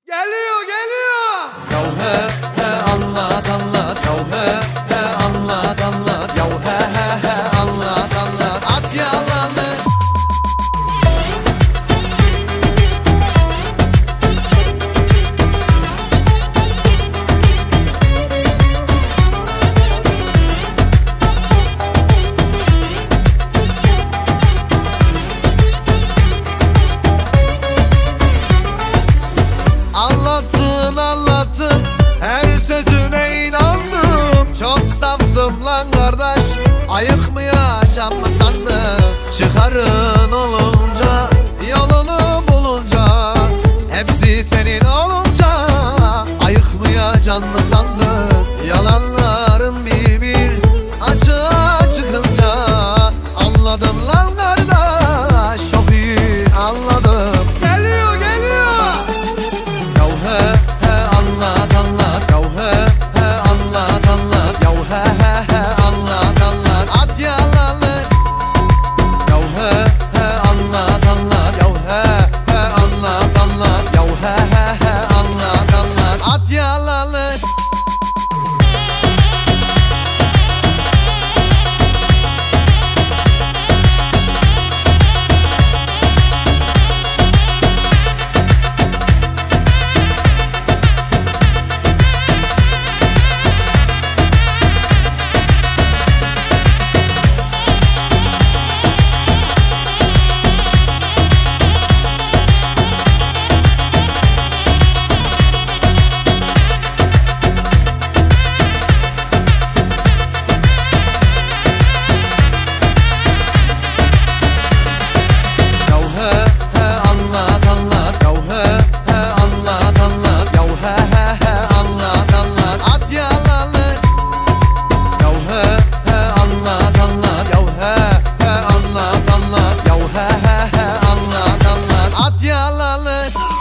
Geliyor geliyor. Yav he he anlat anlat. Yav he he anlat anlat. Yav he he anlat anlat. At yalanı. Anlattın her sözüne inandım. Çok saftım lan kardeş, ayıkmayacağım mı sandın? Çıkarın olunca, yolunu bulunca, hepsi senin olunca ayıkmayacağım mı sandın? Yalanların bir bir açığa çıkınca anladım lan kardeş, çok iyi anladım. At yalanı.